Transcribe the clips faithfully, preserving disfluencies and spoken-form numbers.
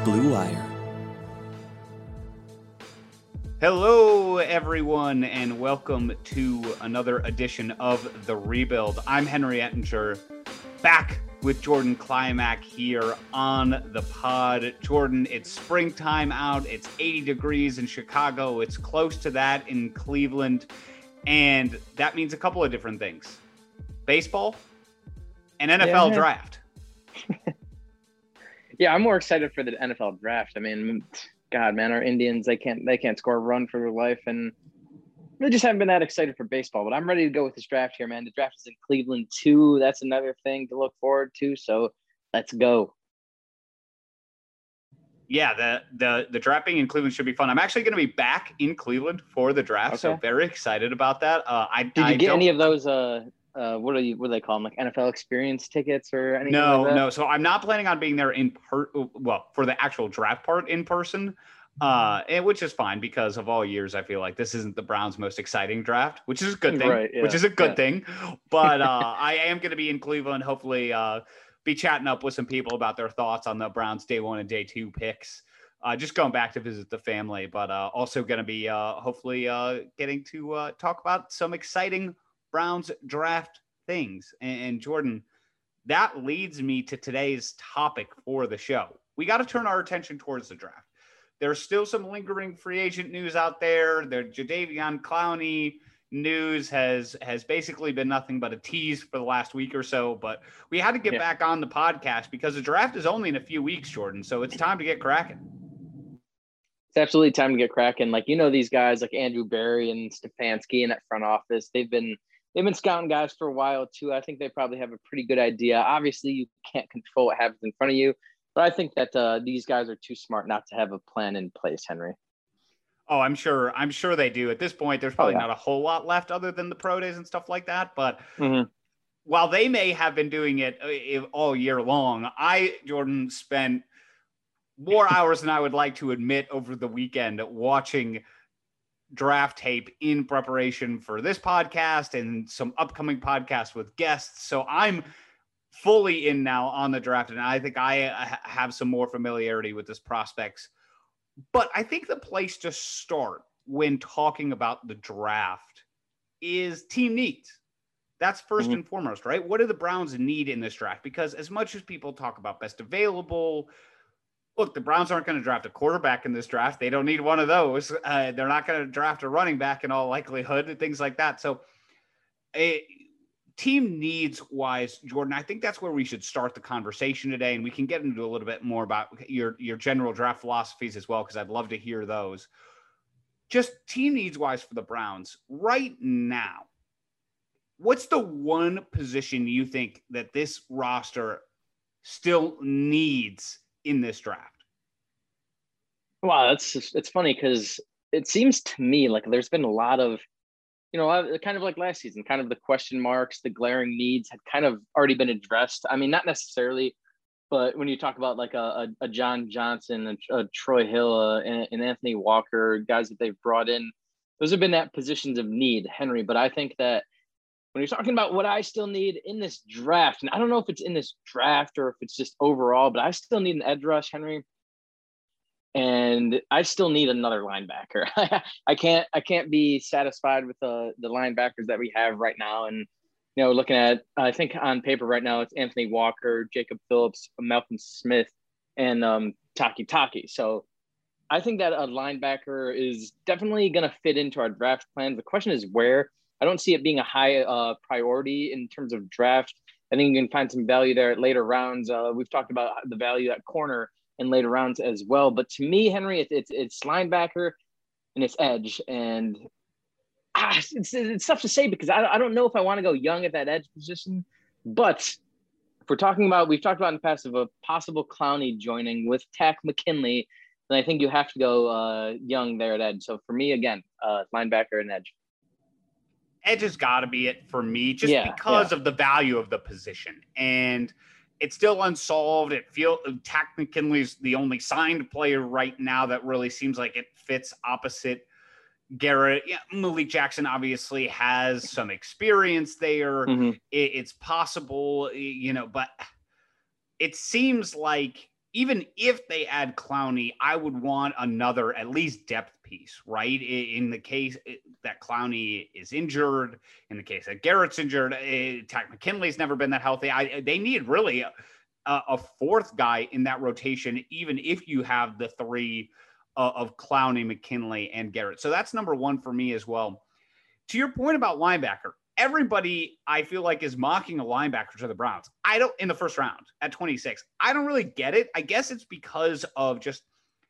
Blue Wire. Hello, everyone, and welcome to another edition of The Rebuild. I'm Henry Ettinger, back with Jordan Climack here on the pod. Jordan, it's springtime out. It's eighty degrees in Chicago. It's close to that in Cleveland. And that means a couple of different things. Baseball and N F L yeah. draft. Yeah, I'm more excited for the N F L draft. I mean, God, man, our Indians, they can't they can't score a run for their life. And they just haven't been that excited for baseball. But I'm ready to go with this draft here, man. The draft is in Cleveland, too. That's another thing to look forward to. So let's go. Yeah, the, the the draft being in Cleveland should be fun. I'm actually going to be back in Cleveland for the draft, okay. So very excited about that. Uh, I Did you I get don't... any of those? Uh, uh, what are you? What do they call them? Like N F L experience tickets or anything? No, like that? no. So I'm not planning on being there in per. Well, for the actual draft part in person, uh, and, which is fine because of all years, I feel like this isn't the Browns' most exciting draft, which is a good thing. Right, yeah, which is a good yeah. thing. But uh, I am going to be in Cleveland. Hopefully, uh, be chatting up with some people about their thoughts on the Browns' day one and day two picks. Uh, just going back to visit the family, but uh, also going to be uh, hopefully uh, getting to uh, talk about some exciting Browns draft things. And, and Jordan, that leads me to today's topic for the show. We got to turn our attention towards the draft. There's still some lingering free agent news out there. The Jadeveon Clowney news has has basically been nothing but a tease for the last week or so. But we had to get yeah. back on the podcast because the draft is only in a few weeks, Jordan. So it's time to get cracking. It's absolutely time to get cracking. Like, you know, these guys like Andrew Berry and Stefanski in that front office, they've been they've been scouting guys for a while too. I think they probably have a pretty good idea. Obviously, you can't control what happens in front of you, but I think that uh, these guys are too smart not to have a plan in place, Henry. Oh, I'm sure. I'm sure they do. At this point, there's probably oh, yeah. not a whole lot left other than the pro days and stuff like that. But mm-hmm. while they may have been doing it all year long, I, Jordan, spent more hours than I would like to admit over the weekend watching draft tape in preparation for this podcast and some upcoming podcasts with guests. So I'm fully in now on the draft, and I think I have some more familiarity with this prospects. But I think the place to start when talking about the draft is team needs. That's first mm-hmm. and foremost, right? What do the Browns need in this draft? Because as much as people talk about best available, look, the Browns aren't going to draft a quarterback in this draft. They don't need one of those. Uh, they're not going to draft a running back in all likelihood and things like that. So a team needs wise, Jordan, I think that's where we should start the conversation today. And we can get into a little bit more about your, your general draft philosophies as well, because I'd love to hear those. Just team needs wise for the Browns right now. What's the one position you think that this roster still needs in this draft? Wow, that's just, it's funny because it seems to me like there's been a lot of, you know, kind of like last season, kind of the question marks, the glaring needs had kind of already been addressed. I mean, not necessarily, but when you talk about like a, a, a John Johnson, a, a Troy Hill, uh, and, and Anthony Walker, guys that they've brought in, those have been at positions of need, Henry. But I think that when you're talking about what I still need in this draft, and I don't know if it's in this draft or if it's just overall, but I still need an edge rush, Henry. And I still need another linebacker. I can't I can't be satisfied with the, the linebackers that we have right now. And, you know, looking at, I think on paper right now, it's Anthony Walker, Jacob Phillips, Malcolm Smith, and um, Taki Taki. So I think that a linebacker is definitely going to fit into our draft plans. The question is where. I don't see it being a high uh, priority in terms of draft. I think you can find some value there at later rounds. Uh, we've talked about the value at corner in later rounds as well. But to me, Henry, it's it's, it's linebacker and it's edge. And ah, it's, it's tough to say because I, I don't know if I want to go young at that edge position. But if we're talking about, we've talked about in the past of a possible Clowney joining with Takk McKinley, then I think you have to go uh, young there at edge. So for me, again, uh, linebacker and edge. Edge has got to be it for me just yeah, because yeah. of the value of the position. And it's still unsolved. It feels Takk McKinley's the only signed player right now that really seems like it fits opposite Garrett. Yeah, Malik Jackson obviously has some experience there. Mm-hmm. It, it's possible, you know, but it seems like even if they add Clowney, I would want another at least depth piece, right? In the case that Clowney is injured, in the case that Garrett's injured, Takk McKinley's never been that healthy. I, they need really a, a fourth guy in that rotation, even if you have the three uh, of Clowney, McKinley, and Garrett. So that's number one for me as well. To your point about linebacker, everybody I feel like is mocking a linebacker to the Browns. I don't in the first round at twenty-six. I don't really get it. I guess it's because of just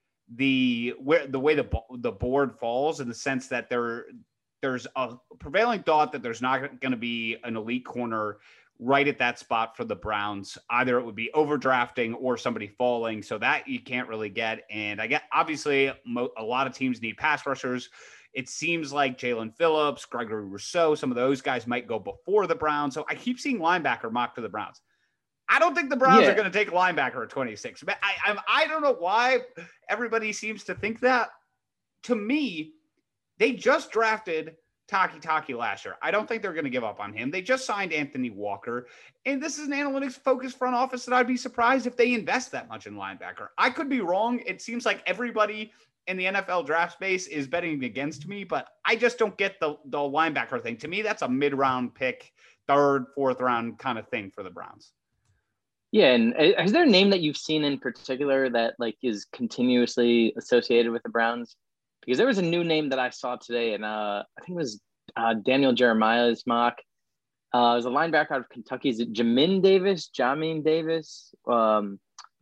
the where the way the the board falls, in the sense that there there's a prevailing thought that there's not going to be an elite corner right at that spot for the Browns. Either it would be overdrafting or somebody falling, so that you can't really get. And I get obviously mo- a lot of teams need pass rushers. It seems like Jalen Phillips, Gregory Rousseau, some of those guys might go before the Browns. So I keep seeing linebacker mocked to the Browns. I don't think the Browns yeah. are going to take a linebacker at twenty-six. But I, I, I don't know why everybody seems to think that. To me, they just drafted Takitaki last year. I don't think they're going to give up on him. They just signed Anthony Walker. And this is an analytics-focused front office that I'd be surprised if they invest that much in linebacker. I could be wrong. It seems like everybody in the N F L draft space is betting against me, but I just don't get the, the linebacker thing. To me, that's a mid-round pick, third, fourth round kind of thing for the Browns. Yeah, and is there a name that you've seen in particular that like is continuously associated with the Browns? Because there was a new name that I saw today, and uh, I think it was uh, Daniel Jeremiah's mock. Uh, it was a linebacker out of Kentucky. Is it Jamin Davis? Jamin Davis? Um,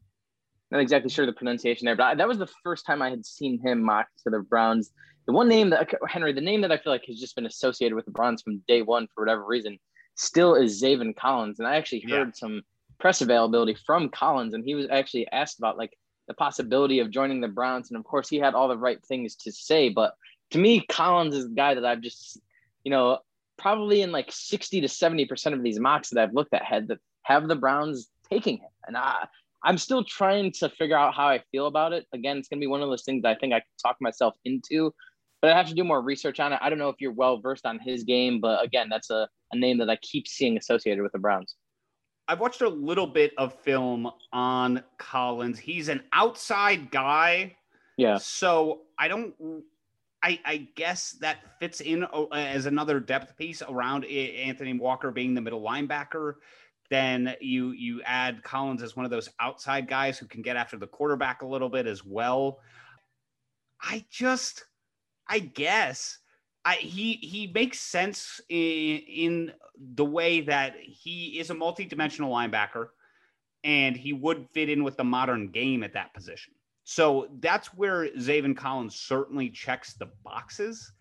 Not exactly sure the pronunciation there, but I, that was the first time I had seen him mocked to the Browns. The one name that, Henry, the name that I feel like has just been associated with the Browns from day one for whatever reason still is Zaven Collins. And I actually heard yeah. some press availability from Collins, and he was actually asked about like the possibility of joining the Browns. And of course he had all the right things to say, but to me, Collins is the guy that I've just, you know, probably in like sixty to seventy percent of these mocks that I've looked at had that have the Browns taking him. And I, I'm still trying to figure out how I feel about it. Again, it's going to be one of those things that I think I can talk myself into, but I have to do more research on it. I don't know if you're well versed on his game, but again, that's a, a name that I keep seeing associated with the Browns. I've watched a little bit of film on Collins. He's an outside guy. Yeah. So I don't, I, I guess that fits in as another depth piece around Anthony Walker being the middle linebacker. Then you you add Collins as one of those outside guys who can get after the quarterback a little bit as well. I just, I guess, I he he makes sense in, in the way that he is a multi-dimensional linebacker, and he would fit in with the modern game at that position. So that's where Zaven Collins certainly checks the boxes.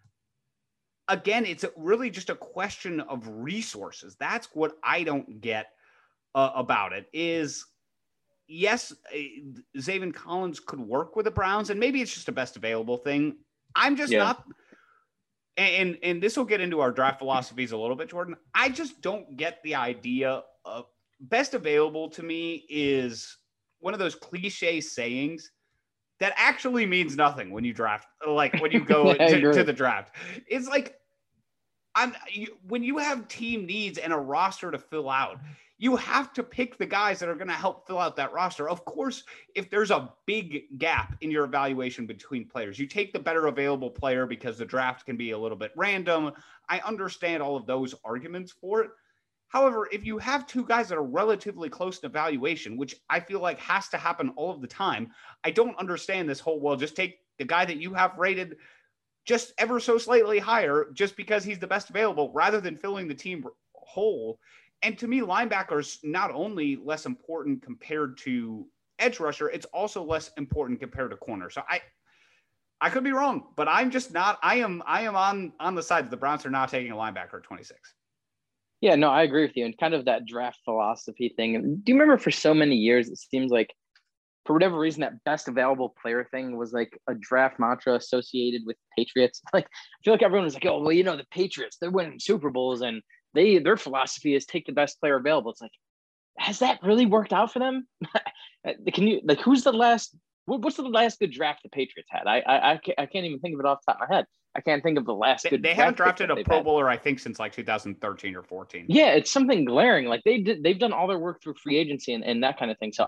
Again, it's really just a question of resources. That's what I don't get uh, about it is, yes, Zaven Collins could work with the Browns, and maybe it's just a best available thing. I'm just yeah. not, and, and this will get into our draft philosophies a little bit, Jordan. I just don't get the idea of best available. To me is one of those cliche sayings that actually means nothing when you draft, like when you go to, to the draft. It's like, I'm, you, when you have team needs and a roster to fill out, you have to pick the guys that are going to help fill out that roster. Of course, if there's a big gap in your evaluation between players, you take the better available player because the draft can be a little bit random. I understand all of those arguments for it. However, if you have two guys that are relatively close to evaluation, which I feel like has to happen all of the time, I don't understand this whole, well, just take the guy that you have rated just ever so slightly higher just because he's the best available rather than filling the team whole. And to me, linebackers not only less important compared to edge rusher, it's also less important compared to corner. So I, I could be wrong, but I'm just not, I am, I am on, on the side that the Browns are not taking a linebacker at twenty-six. Yeah, no, I agree with you. And kind of that draft philosophy thing. And do you remember for so many years, it seems like for whatever reason, that best available player thing was like a draft mantra associated with Patriots. Like, I feel like everyone was like, oh, well, you know, the Patriots, they're winning Super Bowls and they, their philosophy is take the best player available. It's like, has that really worked out for them? Can you, like, who's the last, what's the last good draft the Patriots had? I, I, I can't, I can't even think of it off the top of my head. I can't think of the last they, good. They haven't drafted a Pro had. Bowler, I think, since like two thousand thirteen or fourteen. Yeah, it's something glaring. Like they did, they've done all their work through free agency and, and that kind of thing. So I,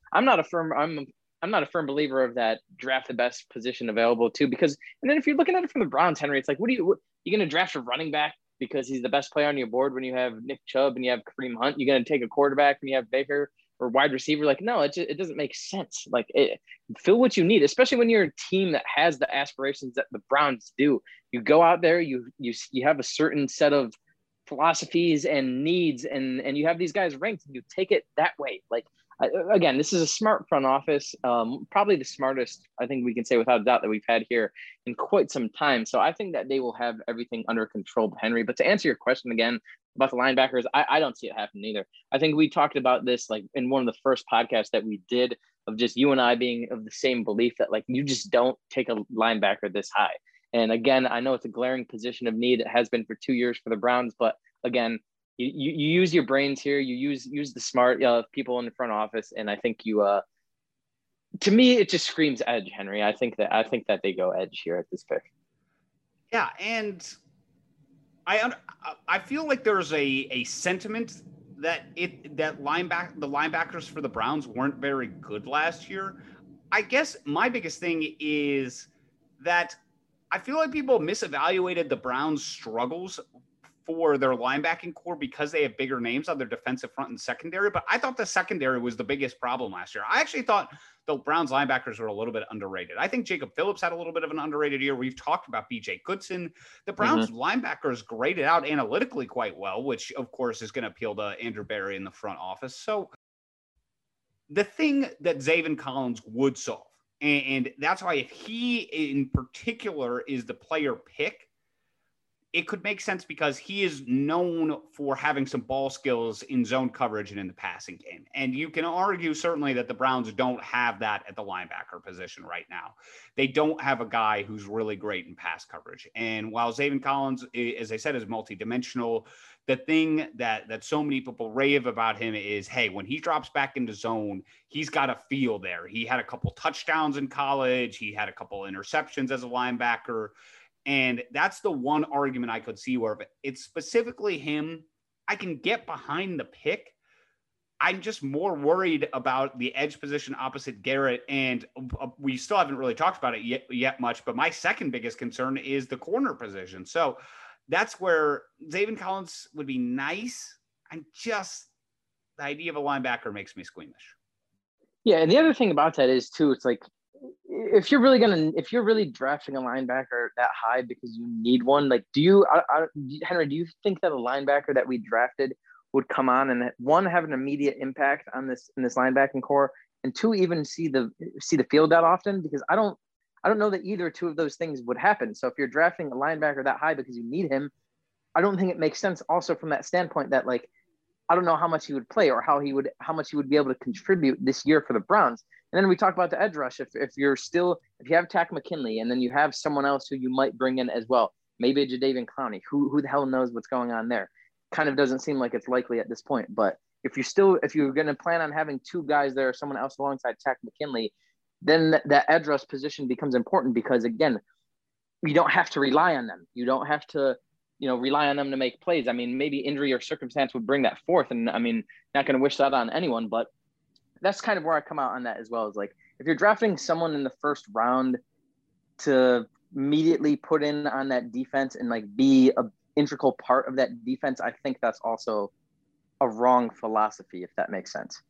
I'm not a firm. I'm I'm not a firm believer of that draft the best position available too, because and then if you're looking at it from the Browns, Henry, it's like, what do you what, you going to draft a running back because he's the best player on your board when you have Nick Chubb and you have Kareem Hunt? You're going to take a quarterback when you have Baker or wide receiver? Like, no, it just, it doesn't make sense. Like, it, fill what you need, especially when you're a team that has the aspirations that the Browns do. You go out there, you you you have a certain set of philosophies and needs, and and you have these guys ranked, and you take it that way. Like, again, this is a smart front office, um, probably the smartest, I think we can say without a doubt, that we've had here in quite some time. So I think that they will have everything under control, Henry. But to answer your question again about the linebackers, I, I don't see it happening either. I think we talked about this like in one of the first podcasts that we did, of just you and I being of the same belief that like you just don't take a linebacker this high. And again, I know it's a glaring position of need. It has been for two years for the Browns, but again, You, you use your brains here. You use use the smart uh, people in the front office, and I think you. Uh, to me, it just screams edge, Henry. I think that I think that they go edge here at this pick. Yeah, and I I feel like there's a a sentiment that it that lineback the linebackers for the Browns weren't very good last year. I guess my biggest thing is that I feel like people misevaluated the Browns' struggles for their linebacking core because they have bigger names on their defensive front and secondary. But I thought the secondary was the biggest problem last year. I actually thought the Browns linebackers were a little bit underrated. I think Jacob Phillips had a little bit of an underrated year. We've talked about B J Goodson. The Browns mm-hmm. linebackers graded out analytically quite well, which of course is going to appeal to Andrew Berry in the front office. So the thing that Zaven Collins would solve, and, and that's why if he in particular is the player pick, it could make sense because he is known for having some ball skills in zone coverage and in the passing game. And you can argue certainly that the Browns don't have that at the linebacker position right now. They don't have a guy who's really great in pass coverage. And while Zaven Collins, as I said, is multidimensional, the thing that, that so many people rave about him is, hey, when he drops back into zone, he's got a feel there. He had a couple touchdowns in college. He had a couple interceptions as a linebacker. And that's the one argument I could see where if it's specifically him, I can get behind the pick. I'm just more worried about the edge position opposite Garrett. And we still haven't really talked about it yet, yet much, but my second biggest concern is the corner position. So that's where Zaven Collins would be nice. I'm just, the idea of a linebacker makes me squeamish. Yeah. And the other thing about that is too, it's like, if you're really gonna, if you're really drafting a linebacker that high because you need one, like, do you, I, I, Henry, do you think that a linebacker that we drafted would come on and one, have an immediate impact on this in this linebacking core, and two, even see the see the field that often? Because I don't, I don't know that either two of those things would happen. So if you're drafting a linebacker that high because you need him, I don't think it makes sense. Also from that standpoint that like, I don't know how much he would play or how he would, how much he would be able to contribute this year for the Browns. And then we talk about the edge rush. If if you're still, if you have Takk McKinley and then you have someone else who you might bring in as well, maybe a Jadeveon Clowney, who who the hell knows what's going on there? Kind of doesn't seem like it's likely at this point. But if you're still, if you're going to plan on having two guys there, someone else alongside Takk McKinley, then that, that edge rush position becomes important because again, you don't have to rely on them. You don't have to, you know, rely on them to make plays. I mean, maybe injury or circumstance would bring that forth. And I mean, not going to wish that on anyone, but that's kind of where I come out on that as well. Is like, if you're drafting someone in the first round to immediately put in on that defense and like be a integral part of that defense, I think that's also a wrong philosophy, if that makes sense.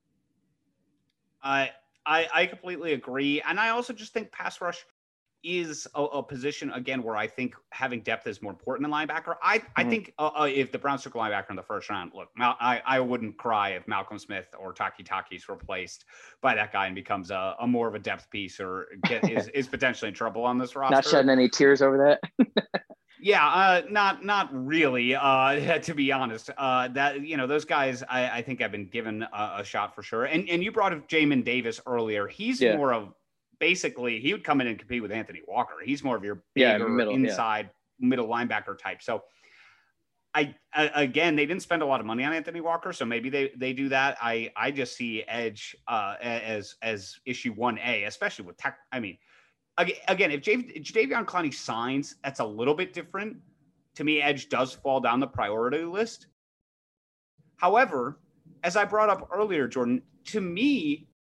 I, I, I completely agree. And I also just think pass rush is a, a position, again, where I think having depth is more important than linebacker. I, mm-hmm. I think uh, uh, if the Browns took a linebacker in the first round, look, Mal- I, I wouldn't cry if Malcolm Smith or Taki Taki is replaced by that guy and becomes a, a more of a depth piece or get, is, is potentially in trouble on this roster. Not shedding any tears over that. Yeah, uh, not not really. Uh, to be honest, uh, that you know those guys, I, I think have been given a, a shot for sure. And and you brought up Jamin Davis earlier. He's yeah. more of basically he would come in and compete with Anthony Walker. He's more of your bigger yeah, middle, inside yeah. middle linebacker type. So I, I again, they didn't spend a lot of money on Anthony Walker, so maybe they they do that. I I just see edge uh, as as issue one A, especially with tech. I mean. Again, if Jadeveon Clowney signs, that's a little bit different. To me, edge does fall down the priority list. However, as I brought up earlier, Jordan, to me,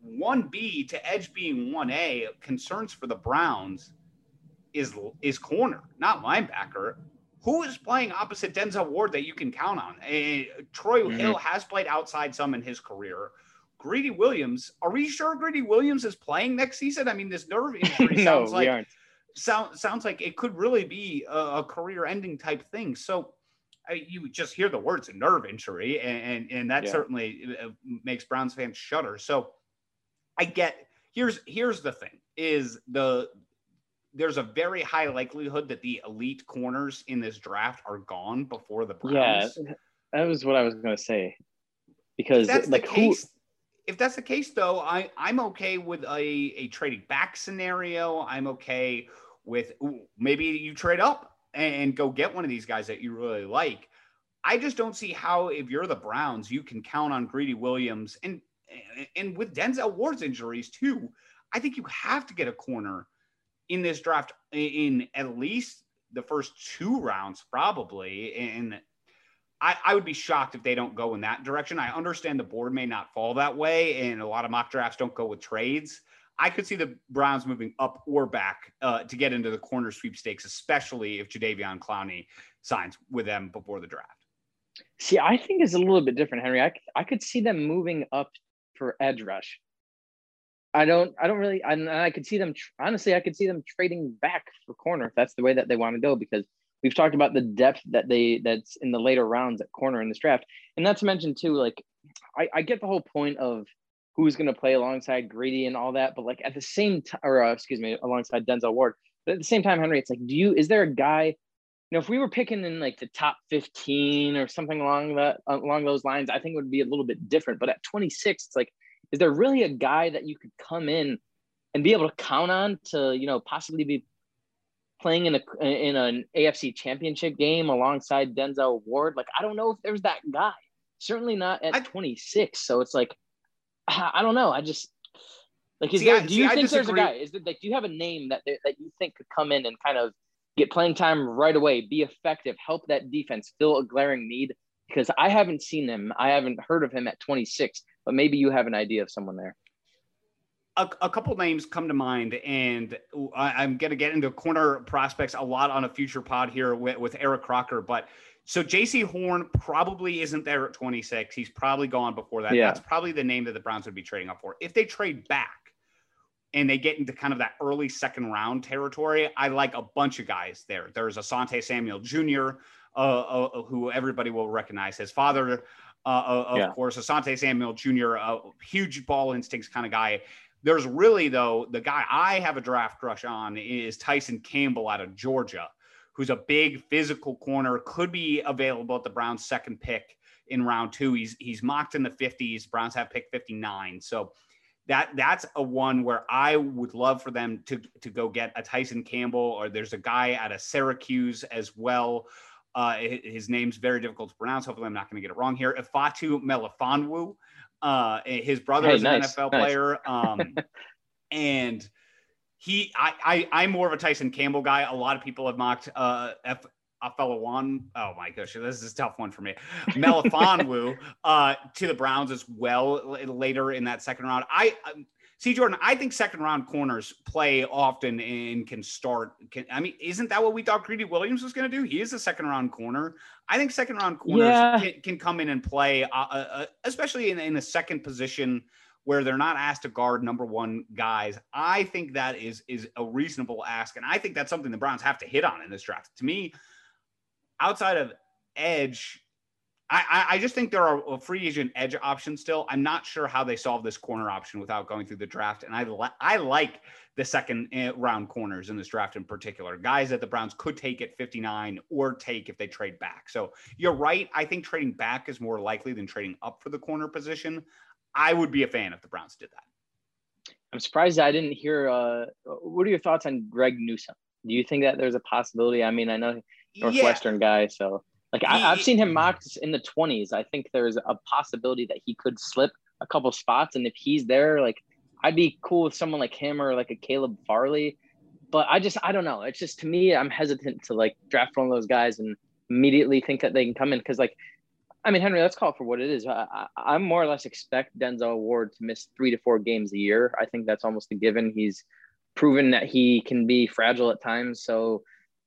one B to edge being one A, concerns for the Browns is is corner, not linebacker. Who is playing opposite Denzel Ward that you can count on? Uh, Troy mm-hmm. Hill has played outside some in his career. Greedy Williams, are we sure Greedy Williams is playing next season? I mean, this nerve injury no, sounds like aren't. sound, sounds like it could really be a, a career-ending type thing. So uh, you just hear the words nerve injury, and and, and that yeah. certainly makes Browns fans shudder. So I get here's here's the thing: is the there's a very high likelihood that the elite corners in this draft are gone before the Browns. Yeah, that was what I was going to say. Because that's like the case, who. If that's the case, though, I, I'm okay with a, a trading back scenario. I'm okay with ooh, maybe you trade up and go get one of these guys that you really like. I just don't see how, if you're the Browns, you can count on Greedy Williams. And, and with Denzel Ward's injuries, too, I think you have to get a corner in this draft in at least the first two rounds, probably. And I, I would be shocked if they don't go in that direction. I understand the board may not fall that way, and a lot of mock drafts don't go with trades. I could see the Browns moving up or back uh, to get into the corner sweepstakes, especially if Jadeveon Clowney signs with them before the draft. See, I think it's a little bit different, Henry. I, I could see them moving up for edge rush. I don't, I don't really, I, I could see them, honestly, I could see them trading back for corner if that's the way that they want to go, because we've talked about the depth that they that's in the later rounds at corner in this draft. And not to mention too, like I, I get the whole point of who's going to play alongside Greedy and all that, but like at the same time, or uh, excuse me, alongside Denzel Ward, but at the same time, Henry, it's like, do you, is there a guy, you know, if we were picking in like the top fifteen or something along that, along those lines, I think it would be a little bit different. But at twenty-six, it's like, is there really a guy that you could come in and be able to count on to, you know, possibly be playing in a in an A F C championship game alongside Denzel Ward? Like, I don't know if there's that guy. Certainly not at I, twenty-six. So it's like, I don't know. I just like, is see, there? I, do you see, think there's a guy? Is there like, do you have a name that that you think could come in and kind of get playing time right away, be effective, help that defense fill a glaring need? Because I haven't seen him. I haven't heard of him at twenty-six. But maybe you have an idea of someone there. A, a couple names come to mind, and I, I'm going to get into corner prospects a lot on a future pod here with, with Eric Crocker. But so J C Horn probably isn't there at twenty-six. He's probably gone before that. Yeah. That's probably the name that the Browns would be trading up for. If they trade back and they get into kind of that early second round territory, I like a bunch of guys there. There's Asante Samuel Junior, uh, uh, who everybody will recognize. His father, uh, of yeah. course, Asante Samuel Junior, a huge ball instincts kind of guy. There's really, though, the guy I have a draft crush on is Tyson Campbell out of Georgia, who's a big physical corner, could be available at the Browns' second pick in round two. He's he's mocked in the fifties. Browns have pick fifty-nine. So that that's a one where I would love for them to, to go get a Tyson Campbell, or there's a guy out of Syracuse as well. Uh, his name's very difficult to pronounce. Hopefully I'm not going to get it wrong here. Ifeatu Melifonwu. Uh, his brother hey, is an nice, N F L nice. player. Um, and he, I, I, I'm more of a Tyson Campbell guy. A lot of people have mocked uh, F. Afelawan. Oh my gosh, this is a tough one for me. Melifonwu uh, to the Browns as well later in that second round. I um, see, Jordan. I think second round corners play often and can start. Can, I mean, isn't that what we thought Greedy Williams was going to do? He is a second round corner. I think second round corners yeah. can, can come in and play, uh, uh, especially in, in a second position where they're not asked to guard number one guys. I think that is is a reasonable ask, and I think that's something the Browns have to hit on in this draft. To me, outside of edge, I, I just think there are a free agent edge options still. I'm not sure how they solve this corner option without going through the draft. And I, li- I like the second round corners in this draft in particular, guys that the Browns could take at fifty-nine or take if they trade back. So you're right. I think trading back is more likely than trading up for the corner position. I would be a fan if the Browns did that. I'm surprised I didn't hear. Uh, what are your thoughts on Greg Newsome? Do you think that there's a possibility? I mean, I know Northwestern yeah. guy, so like he, I, I've seen him mocked in the twenties. I think there's a possibility that he could slip a couple spots, and if he's there, like I'd be cool with someone like him or like a Caleb Farley. But I just I don't know. It's just, to me, I'm hesitant to like draft one of those guys and immediately think that they can come in, because like I mean, Henry, let's call it for what it is. I, I, I more or less expect Denzel Ward to miss three to four games a year. I think that's almost a given. He's proven that he can be fragile at times. So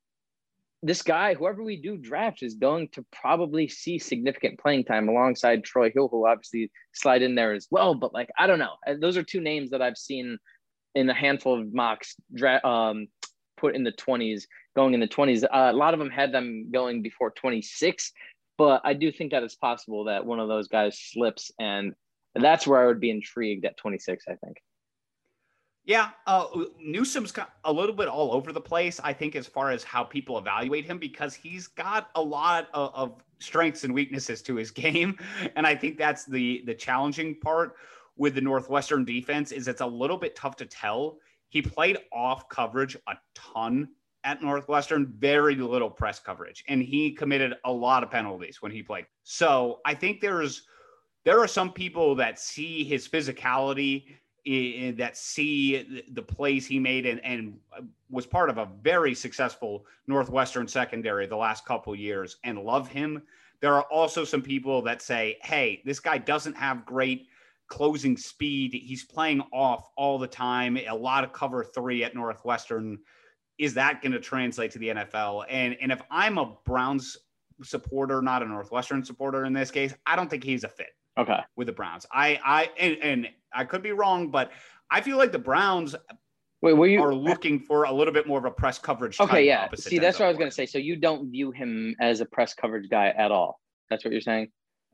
this guy, whoever we do draft, is going to probably see significant playing time alongside Troy Hill, who obviously slide in there as well. But like, I don't know. Those are two names that I've seen in a handful of mocks dra- um, put in the twenties, going in the twenties. Uh, a lot of them had them going before twenty-six. But I do think that it's possible that one of those guys slips, and that's where I would be intrigued at twenty-six, I think. Yeah, uh, Newsome's got a little bit all over the place, I think, as far as how people evaluate him, because he's got a lot of, of strengths and weaknesses to his game. And I think that's the the challenging part with the Northwestern defense is it's a little bit tough to tell. He played off coverage a ton at Northwestern, very little press coverage, and he committed a lot of penalties when he played. So I think there's there are some people that see his physicality, in, that see the plays he made, and, and was part of a very successful Northwestern secondary the last couple of years, and love him. There are also some people that say, hey, this guy doesn't have great closing speed. He's playing off all the time, a lot of cover three at Northwestern. Is that going to translate to the N F L? And and if I'm a Browns supporter, not a Northwestern supporter in this case, I don't think he's a fit. Okay. With the Browns. I I and, and I could be wrong, but I feel like the Browns Wait, were you, are looking for a little bit more of a press coverage. Okay, yeah. See, that's what I was going to say. So you don't view him as a press coverage guy at all. That's what you're saying?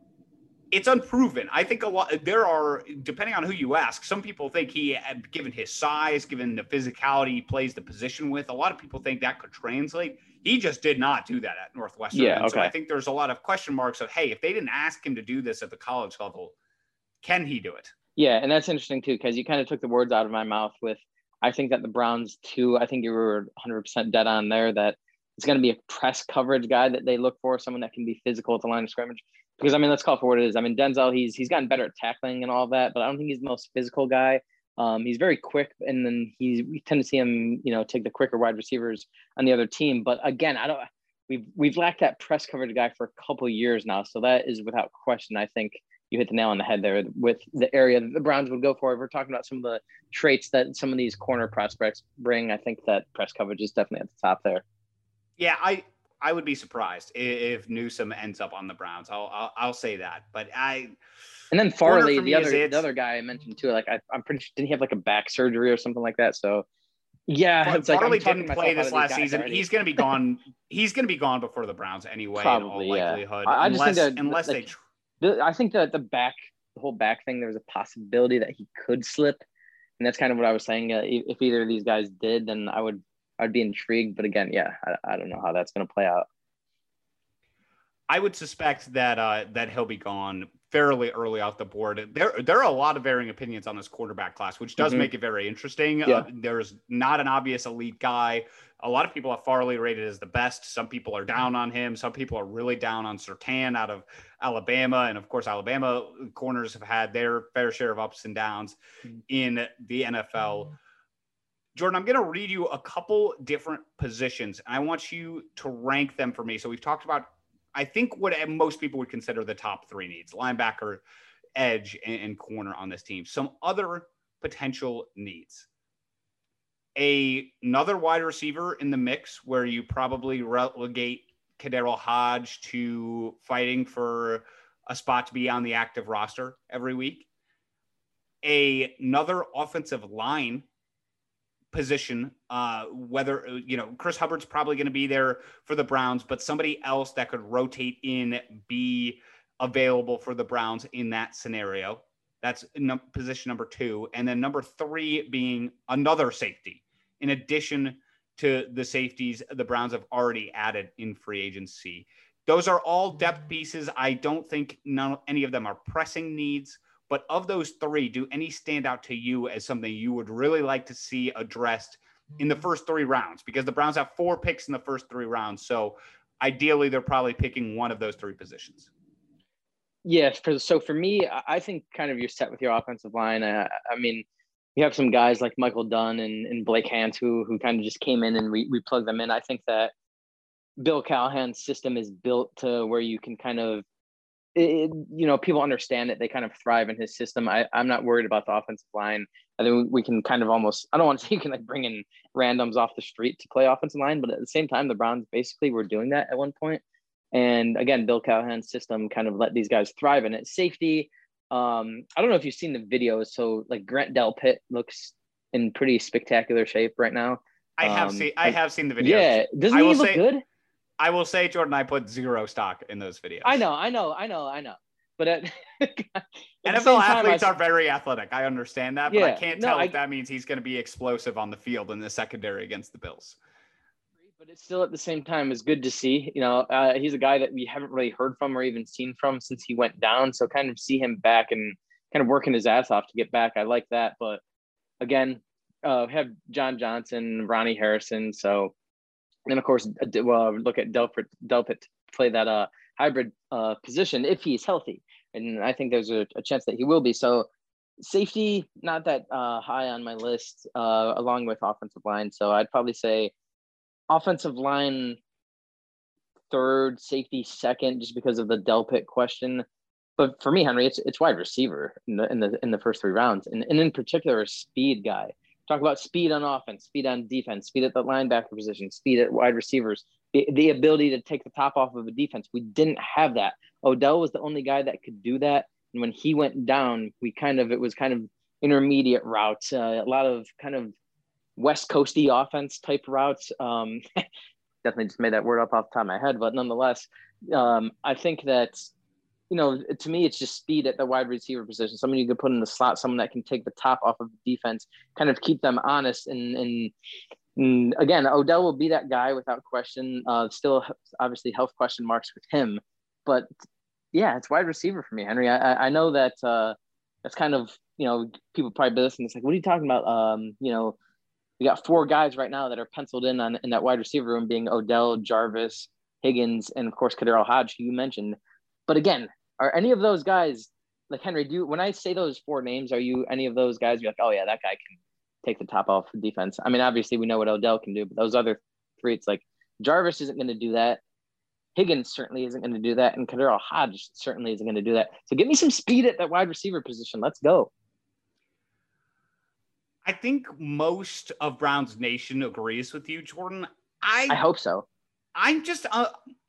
It's unproven. I think a lot, there are, depending on who you ask, some people think he, given his size, given the physicality he plays the position with, a lot of people think that could translate. He just did not do that at Northwestern. Yeah, okay. So I think there's a lot of question marks of, hey, if they didn't ask him to do this at the college level, can he do it? Yeah, and that's interesting too, because you kind of took the words out of my mouth with, I think that the Browns too, I think you were one hundred percent dead on there, that it's going to be a press coverage guy that they look for, someone that can be physical at the line of scrimmage. Because, I mean, let's call it for what it is. I mean, Denzel, he's he's gotten better at tackling and all that, but I don't think he's the most physical guy. Um, he's very quick, and then he's, we tend to see him, you know, take the quicker wide receivers on the other team. But again, I don't. We've we've lacked that press coverage guy for a couple of years now, so that is without question. I think you hit the nail on the head there with the area that the Browns would go for. If we're talking about some of the traits that some of these corner prospects bring, I think that press coverage is definitely at the top there. Yeah, I. I would be surprised if Newsome ends up on the Browns. I'll I'll, I'll say that. But I and then Farley, the other the other guy I mentioned too. Like I, I'm pretty sure didn't he have like a back surgery or something like that? So yeah, Far, it's like Farley didn't play this last season. Already. He's going to be gone. He's going to be gone before the Browns anyway. Probably, in all yeah. likelihood. I, I unless, just think that unless like, they. The, I think that the back, the whole back thing, there was a possibility that he could slip, and that's kind of what I was saying. Uh, if either of these guys did, then I would I'd be intrigued. But again, yeah, I, I don't know how that's going to play out. I would suspect that uh, that he'll be gone fairly early off the board. There, there are a lot of varying opinions on this quarterback class, which does mm-hmm. make it very interesting. Yeah. Uh, there's not an obvious elite guy. A lot of people have Farley rated as the best. Some people are down on him. Some people are really down on Surtain out of Alabama. And of course, Alabama corners have had their fair share of ups and downs mm-hmm. in the N F L. Jordan, I'm going to read you a couple different positions, and I want you to rank them for me. So we've talked about, I think, what most people would consider the top three needs: linebacker, edge, and, and corner on this team. Some other potential needs: a, another wide receiver in the mix, where you probably relegate KhaDarel Hodge to fighting for a spot to be on the active roster every week. A, another offensive line position, uh, whether, you know, Chris Hubbard's probably going to be there for the Browns, but somebody else that could rotate in, be available for the Browns in that scenario. That's no, position number two. And then number three being another safety, in addition to the safeties the Browns have already added in free agency. Those are all depth pieces. I don't think none, any of them are pressing needs. But of those three, do any stand out to you as something you would really like to see addressed in the first three rounds? Because the Browns have four picks in the first three rounds. So ideally, they're probably picking one of those three positions. Yes. Yeah, so for me, I think kind of you're set with your offensive line. I, I mean, you have some guys like Michael Dunn and, and Blake Hance who, who kind of just came in and we, we plugged them in. I think that Bill Callahan's system is built to where you can kind of it, you know, people understand that they kind of thrive in his system. I, I'm not worried about the offensive line. I think we can kind of almost, I don't want to say you can like bring in randoms off the street to play offensive line, but at the same time, the Browns basically were doing that at one point. And again, Bill Callahan's system kind of let these guys thrive in it. Safety, um, I don't know if you've seen the videos. So like Grant Delpit looks in pretty spectacular shape right now. I have um, seen I have seen the videos. Yeah, doesn't I he will look say, good? I will say, Jordan, I put zero stock in those videos. I know, I know, I know, I know. But at, at N F L athletes time, I, are very athletic. I understand that, but yeah, I can't no, tell I, if that means he's going to be explosive on the field in the secondary against the Bills. But it's still at the same time is good to see. You know, uh, he's a guy that we haven't really heard from or even seen from since he went down. So kind of see him back and kind of working his ass off to get back. I like that. But again, uh, have John Johnson, Ronnie Harrison. So, and of course, well, look at Delpit, Delpit play that uh, hybrid uh, position if he's healthy. And I think there's a, a chance that he will be. So safety, not that uh, high on my list, uh, along with offensive line. So I'd probably say offensive line third, safety second, just because of the Delpit question. But for me, Henry, it's it's wide receiver in the in the in the first three rounds, and, and in particular, a speed guy. Talk about speed on offense, speed on defense, speed at the linebacker position, speed at wide receivers, the, the ability to take the top off of a defense. We didn't have that. Odell was the only guy that could do that, and when he went down, we kind of it was kind of intermediate routes, uh, a lot of kind of West Coasty offense type routes. Um, definitely just made that word up off the top of my head, but nonetheless, um, I think that, you know, to me, it's just speed at the wide receiver position. Someone you could put in the slot, someone that can take the top off of the defense, kind of keep them honest. And, and, and again, Odell will be that guy without question. Uh, still, obviously, health question marks with him, but yeah, it's wide receiver for me, Henry. I, I know that uh, that's kind of, you know, people probably listen. It's like, what are you talking about? Um, you know, we got four guys right now that are penciled in on in that wide receiver room, being Odell, Jarvis, Higgins, and of course KhaDarel Hodge, who you mentioned. But again, are any of those guys like Henry? Do when I say those four names, are you any of those guys? You're like, oh yeah, that guy can take the top off the defense. I mean, obviously we know what Odell can do, but those other three, it's like Jarvis isn't going to do that. Higgins certainly isn't going to do that, and KhaDarel Hodge certainly isn't going to do that. So give me some speed at that wide receiver position. Let's go. I think most of Browns Nation agrees with you, Jordan. I I hope so. I'm just uh,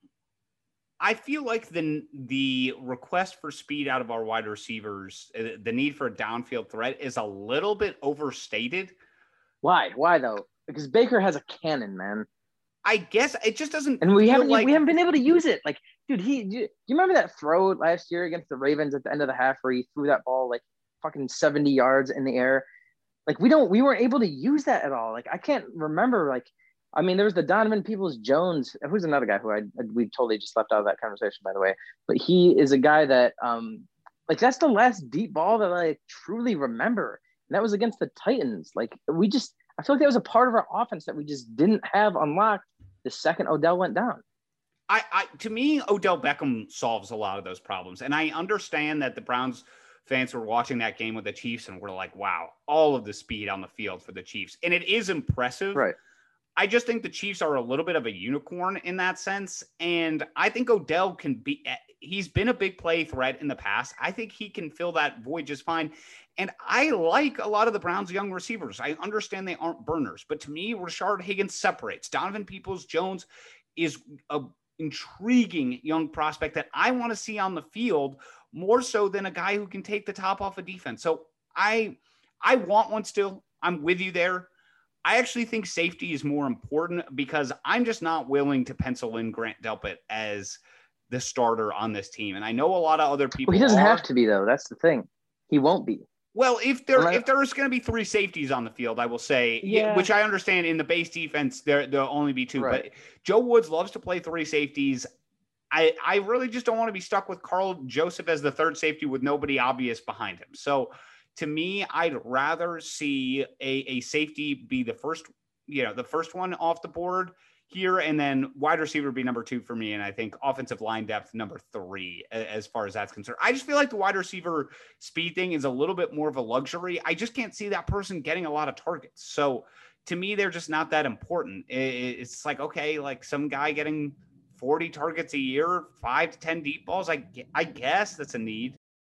I feel like the the request for speed out of our wide receivers, uh, the need for a downfield threat, is a little bit overstated. Why? Why though? Because Baker has a cannon, man. I guess it just doesn't. And we feel haven't like... we haven't been able to use it. Like, dude, he. Do you remember that throw last year against the Ravens at the end of the half where he threw that ball like fucking seventy yards in the air? Like we don't, we weren't able to use that at all. Like I can't remember. Like, I mean, there was the Donovan Peoples-Jones. Who's another guy who I we totally just left out of that conversation, by the way. But he is a guy that, um, like that's the last deep ball that I truly remember, and that was against the Titans. Like we just, I feel like that was a part of our offense that we just didn't have unlocked the second Odell went down. I, I to me, Odell Beckham solves a lot of those problems, and I understand that the Browns fans were watching that game with the Chiefs and were like, wow, all of the speed on the field for the Chiefs. And it is impressive. Right. I just think the Chiefs are a little bit of a unicorn in that sense. And I think Odell can be, he's been a big play threat in the past. I think he can fill that void just fine. And I like a lot of the Browns' young receivers. I understand they aren't burners, but to me, Rashard Higgins separates. Donovan Peoples-Jones is a intriguing young prospect that I want to see on the field more so than a guy who can take the top off a defense. So I, I want one still. I'm with you there. I actually think safety is more important because I'm just not willing to pencil in Grant Delpit as the starter on this team. And I know a lot of other people. Well, he doesn't are. have to be though. That's the thing. He won't be. Well, if there Well, I- if there's going to be three safeties on the field, I will say, Yeah. which I understand in the base defense, there there'll only be two. Right. But Joe Woods loves to play three safeties. I, I really just don't want to be stuck with Carl Joseph as the third safety with nobody obvious behind him. So to me, I'd rather see a, a safety be the first, you know, the first one off the board here, and then wide receiver be number two for me. And I think offensive line depth, number three, as far as that's concerned. I just feel like the wide receiver speed thing is a little bit more of a luxury. I just can't see that person getting a lot of targets. So to me, they're just not that important. It's like, okay, like some guy getting forty targets a year, five to ten deep balls. I, I guess that's a need.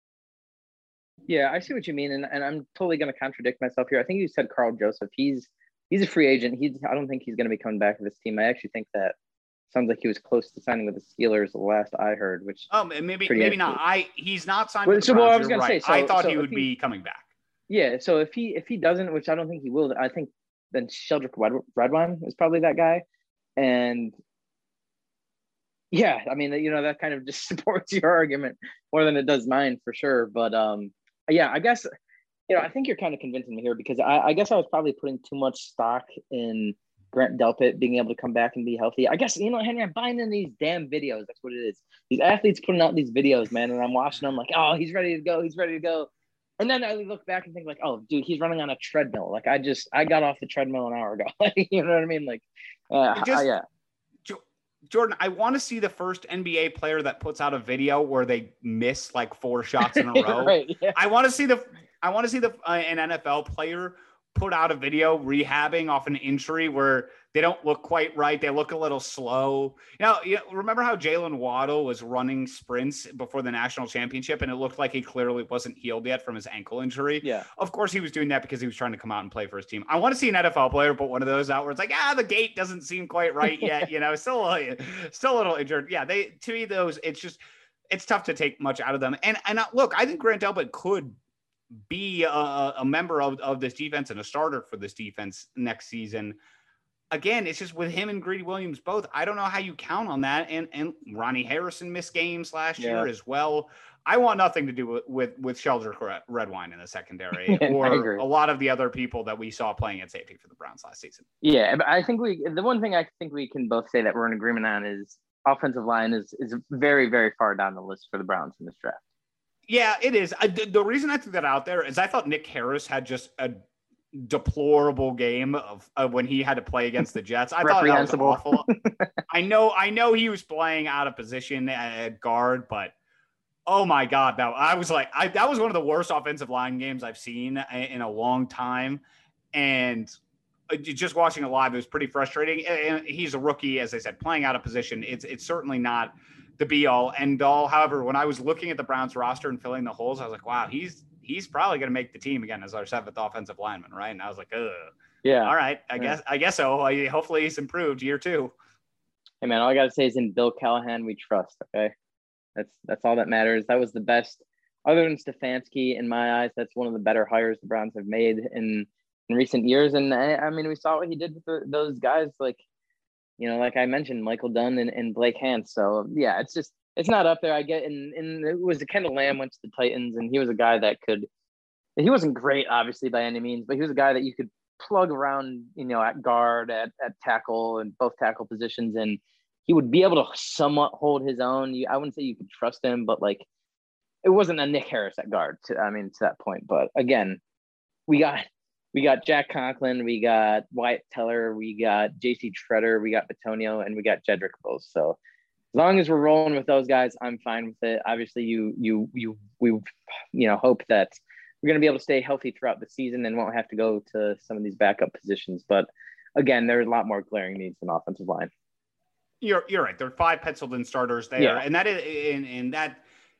Yeah, I see what you mean. And, and I'm totally going to contradict myself here. I think you said Carl Joseph. He's he's a free agent. He's I don't think he's going to be coming back to this team. I actually think that sounds like he was close to signing with the Steelers the last I heard, which um maybe maybe not. I he's not signed well, with the so, Browns. Well, I was going to say, say, so, I thought so he would he, be coming back. Yeah, so if he if he doesn't, which I don't think he will, I think then Sheldrick Redwine is probably that guy. And yeah, I mean, you know, that kind of just supports your argument more than it does mine for sure. But um, yeah, I guess, you know, I think you're kind of convincing me here because I, I guess I was probably putting too much stock in Grant Delpit being able to come back and be healthy. I guess, you know, Henry, I'm buying in these damn videos. That's what it is. These athletes putting out these videos, man, and I'm watching them like, oh, he's ready to go. He's ready to go. And then I look back and think like, oh, dude, he's running on a treadmill. Like I just, I got off the treadmill an hour ago. You know what I mean? Like, uh, just, uh, yeah. Jordan, I want to see the first N B A player that puts out a video where they miss like four shots in a row. Right, yeah. I want to see the, I want to see the uh, an N F L player put out a video rehabbing off an injury where they don't look quite right. They look a little slow. You know, you know remember how Jalen Waddle was running sprints before the national championship and it looked like he clearly wasn't healed yet from his ankle injury? Yeah. Of course he was doing that because he was trying to come out and play for his team. I want to see an N F L player put one of those out where it's like, ah, the gait doesn't seem quite right yet. You know, still, a, still a little injured. Yeah. They, to me, those, it's just, it's tough to take much out of them. And, and look, I think Grant Delpit could be a, a member of, of this defense and a starter for this defense next season. Again, it's just with him and Greedy Williams both. I don't know how you count on that. And and Ronnie Harrison missed games last yeah. year as well. I want nothing to do with with, with Sheldrick Redwine in the secondary or a lot of the other people that we saw playing at safety for the Browns last season. Yeah, but I think we the one thing I think we can both say that we're in agreement on is offensive line is is very, very far down the list for the Browns in this draft. Yeah, it is. I, the, the reason I threw that out there is I thought Nick Harris had just a deplorable game of uh, when he had to play against the Jets. I thought that was awful. I know, I know he was playing out of position at guard, but oh my God, that I was like, I, that was one of the worst offensive line games I've seen in a long time. And just watching it live, it was pretty frustrating. And he's a rookie, as I said, playing out of position. It's, it's certainly not the be all end all. However, when I was looking at the Browns roster and filling the holes, I was like, wow, he's, he's probably going to make the team again as our seventh offensive lineman. Right. And I was like, ugh. Yeah. All right. I yeah. guess, I guess so. I, hopefully he's improved year two. Hey man, all I got to say is in Bill Callahan, we trust. Okay. That's, that's all that matters. That was the best other than Stefanski in my eyes. That's one of the better hires the Browns have made in, in recent years. And I, I mean, we saw what he did with the, those guys, like, you know, like I mentioned, Michael Dunn and, and Blake Hance. So yeah, it's just, it's not up there. I get, and, and it was Kendall Lamb went to the Titans and he was a guy that could, he wasn't great obviously by any means, but he was a guy that you could plug around, you know, at guard, at, at tackle and both tackle positions. And he would be able to somewhat hold his own. You, I wouldn't say you could trust him, but like, it wasn't a Nick Harris at guard to, I mean, to that point, but again, we got, We got Jack Conklin, we got Wyatt Teller, we got J C Treader, we got Batonio, and we got Jedrick Wills. So as long as we're rolling with those guys, I'm fine with it. Obviously, you you you we you know hope that we're going to be able to stay healthy throughout the season and won't have to go to some of these backup positions. But again, there's a lot more glaring needs in offensive line. You're you're right. There are five penciled in starters there, yeah. and that is and, and that.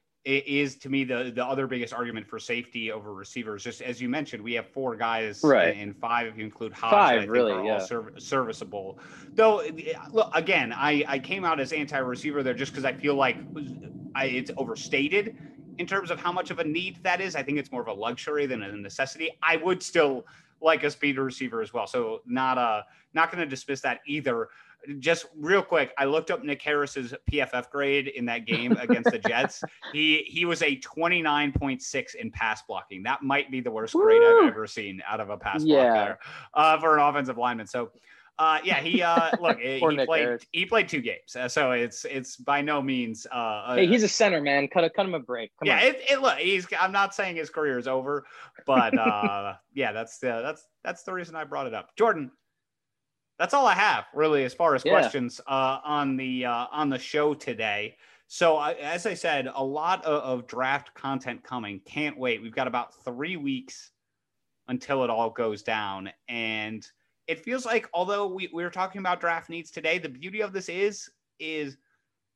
is to me the the other biggest argument for safety over receivers. Just as you mentioned, we have four guys, right, and five if you include Hodge, five that I think really, are yeah. all serv- serviceable. Though, look, again, I I came out as anti-receiver there just because I feel like I, it's overstated in terms of how much of a need that is. I think it's more of a luxury than a necessity. I would still like a speed receiver as well, so not a not going to dismiss that either. Just real quick, I looked up Nick Harris's P F F grade in that game against the Jets. He he was a twenty-nine point six in pass blocking. That might be the worst Woo! grade I've ever seen out of a pass yeah. blocker uh, for an offensive lineman. So, uh, yeah, he uh, look he Nick played Harris. he played two games, uh, so it's it's by no means. Uh, hey, he's a center, man. Cut a, cut him a break. Come yeah, on. it, it look he's. I'm not saying his career is over, but uh, yeah, that's the that's that's the reason I brought it up, Jordan. That's all I have, really, as far as yeah. questions uh, on the uh, on the show today. So, uh, as I said, a lot of, of draft content coming. Can't wait. We've got about three weeks until it all goes down, and it feels like, although we, we were talking about draft needs today, the beauty of this is is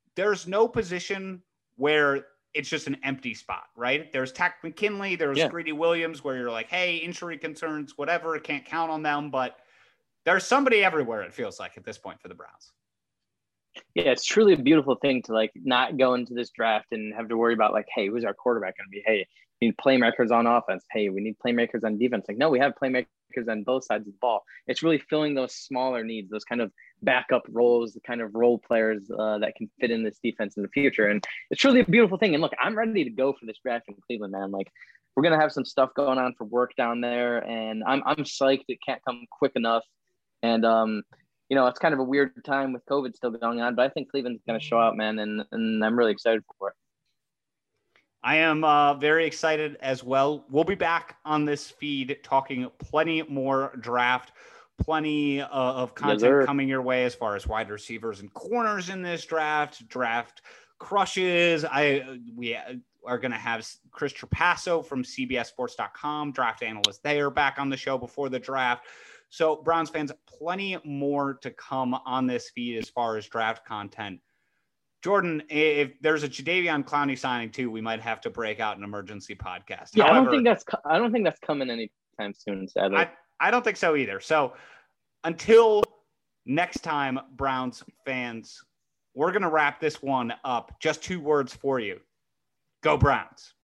there's no position where it's just an empty spot, right? There's Takk McKinley, there's Yeah. Greedy Williams, where you're like, hey, injury concerns, whatever, can't count on them. But there's somebody everywhere, it feels like, at this point for the Browns. Yeah, it's truly a beautiful thing to like not go into this draft and have to worry about like, hey, who's our quarterback going to be? Hey, we need playmakers on offense. Hey, we need playmakers on defense. Like, no, we have playmakers on both sides of the ball. It's really filling those smaller needs, those kind of backup roles, the kind of role players uh, that can fit in this defense in the future. And it's truly a beautiful thing. And look, I'm ready to go for this draft in Cleveland, man. Like, we're going to have some stuff going on for work down there. And I'm, I'm psyched. It can't come quick enough. And, um, you know, it's kind of a weird time with COVID still going on, but I think Cleveland's going to show out, man, and, and I'm really excited for it. I am uh, very excited as well. We'll be back on this feed talking plenty more draft, plenty uh, of content Yes, coming your way as far as wide receivers and corners in this draft, draft crushes. I we are going to have Chris Trapasso from C B S Sports dot com, draft analyst there, back on the show before the draft. So Browns fans, plenty more to come on this feed as far as draft content. Jordan, if there's a Jadeveon Clowney signing too, we might have to break out an emergency podcast. Yeah, However, I don't think that's I don't think that's coming anytime soon, sadly. I, I don't think so either. So until next time, Browns fans, we're going to wrap this one up. Just two words for you. Go Browns.